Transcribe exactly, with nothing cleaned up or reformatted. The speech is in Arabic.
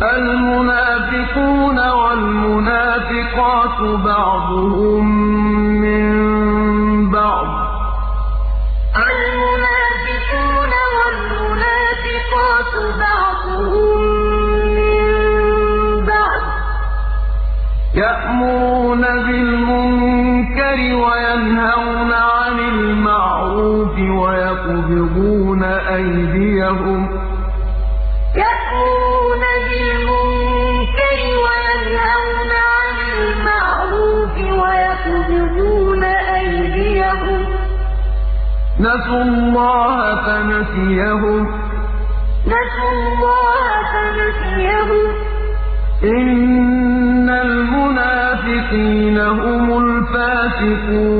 المنافقون والمنافقات بعضهم من بعض المنافقون والمنافقات بعضهم من بعض يأمرون بالمنكر وينهون عن المعروف ويقبضون أيديهم يأمرون بالمنكر وينهون عن المعروف ويقبضون أيديهم نسوا الله فنسيهم نسوا الله فنسيهم إن المنافقين هم الفاسقون